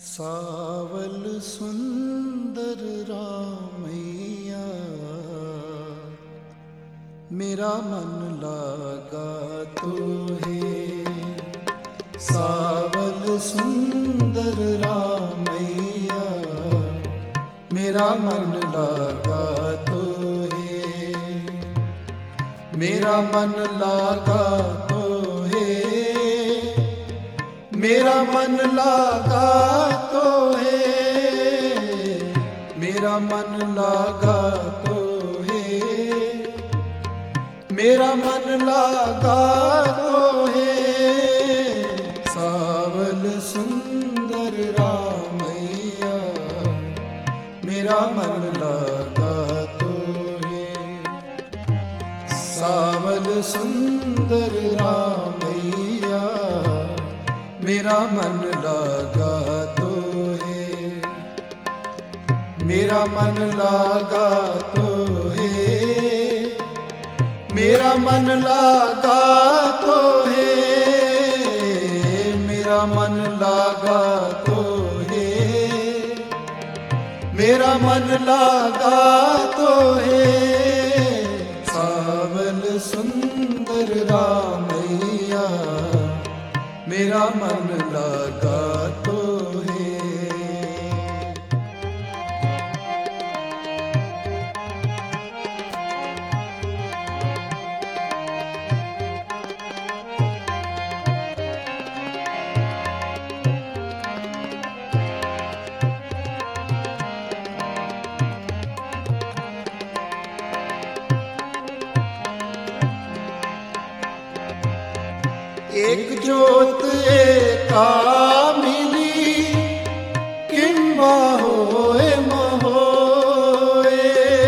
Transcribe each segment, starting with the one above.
सावल सुंदर रामैया, मेरा मन लागा तो है। सावल सुंदर रामैया, मेरा मन लागा तो है। मेरा मन लागा तो है। मेरा मन लागा तो है। मेरा मन लागा तो है। मेरा मन लागा तो है। सावल सुंदर रामैया, मेरा मन लागा तो है। सावल सुंदर रामैया, मेरा मन लागा तो है। मेरा मन लागा तो है। मेरा मन लागा तो है। मेरा मन लागा तो है। मेरा मन लागा तो है। सावल सुंदर रामैया, मेरा मन लागा तो है। एक जोत एका मिली, किंबा होए महोए।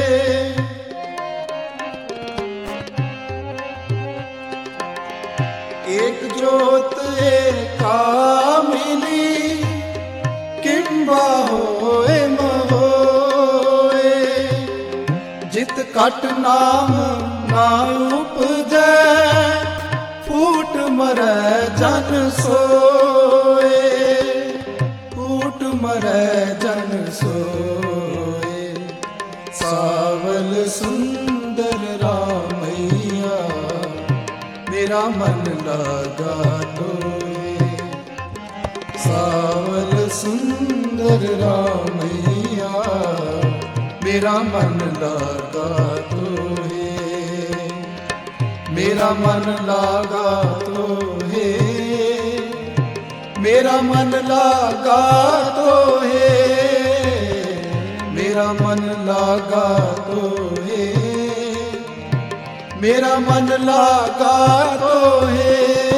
एक जोत एका मिली, किंबा होए महोए। जित कट नाम ना उपजै, फूट मरै जन सोए। फूट मरै जन सोए। सावल सुंदर रामैया, मेरा मन लागा तो है। सावल सुंदर रामैया, मेरा मन लागा तो है। मेरा मन लागा तो है। मेरा मन लागा तो है। मेरा मन लागा तो है। मेरा मन लागा तो है।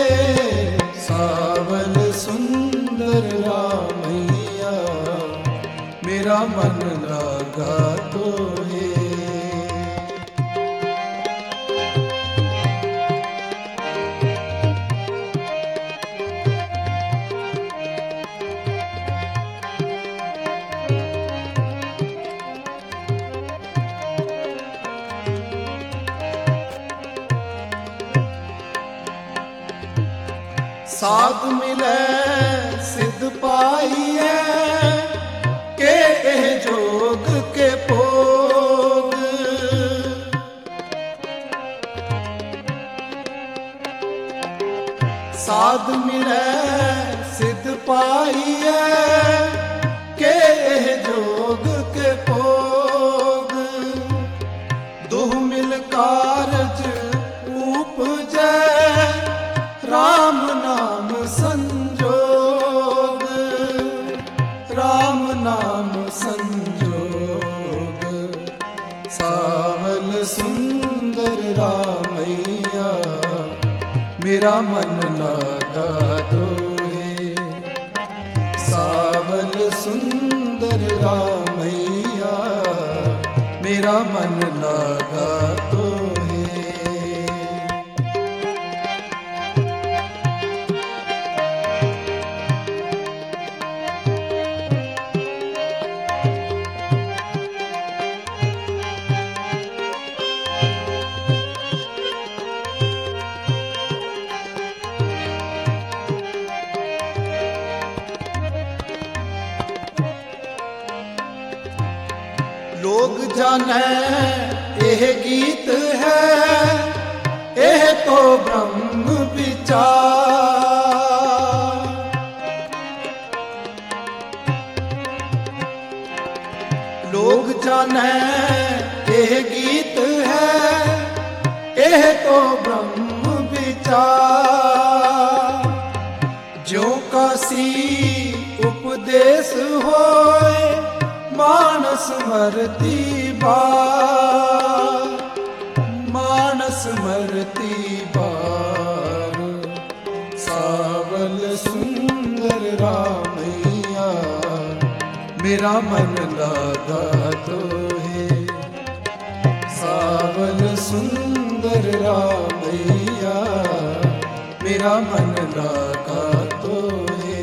सावल सुंदर रामैया, मेरा मन लागा तो है। साध मिले सिद्ध पाइए, के एह जोग के भोग। साध मिले सिद्ध पाइए, के एह जोग के भोग। दुह मिल कारज उपजै, राम नाम संजोग। राम नाम संजोग। सावल सुंदर रामैया, मेरा मन लागा तो है। सावल सुंदर रामैया, मेरा मन लागा तो है। लोग जाने यह गीत है, यह तो ब्रह्म विचार। लोग जाने यह गीत है, यह तो ब्रह्म विचार। जो काशी उपदेश होए, मानस मरती बार, मानस मरती बार। सावल सुंदर रामैया, मेरा मन लागा तो है। सावल सुंदर रामैया, मेरा मन लागा तो है।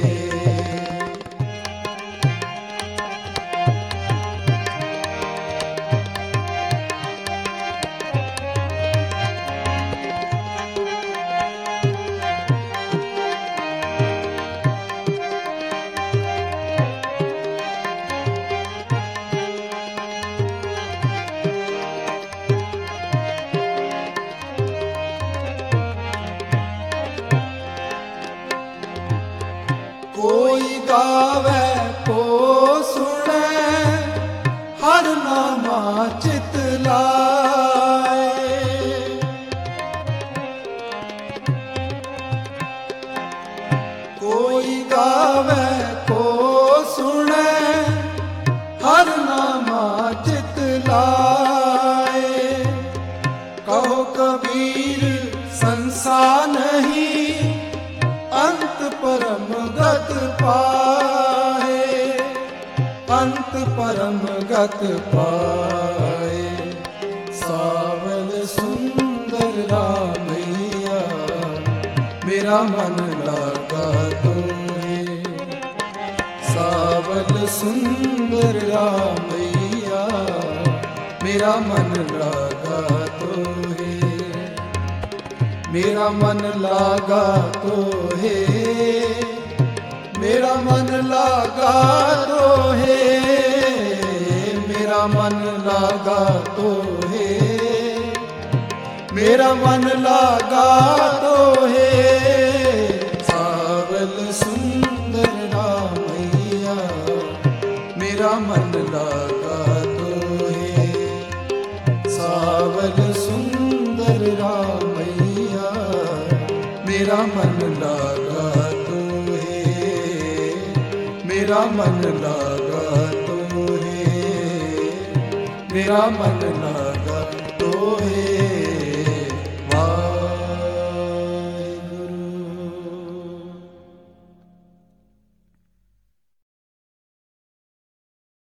कोई गावे को सुने, हर नामा चित लाए। कोई गावे को सुने, हर नामा चित लाए। कहो कबीर संसार नहीं, अंत परम गत पाए। अंत परम गत पाए। सावल सुंदर रामैया, मेरा मन लागा तो है। सावल सुंदर रामैया, मेरा मन लागा तो है। मेरा मन लागा तो है, मेरा मन लागा तो है। मेरा मन लागा तो है, मेरा मन लागा तो है। सावल सुंदर रामैया, मेरा मन लागा तो है। सावल सुंदर रामैया, मेरा मन लागा तो है। मेरा मन लागा तो है, मेरा मन लागा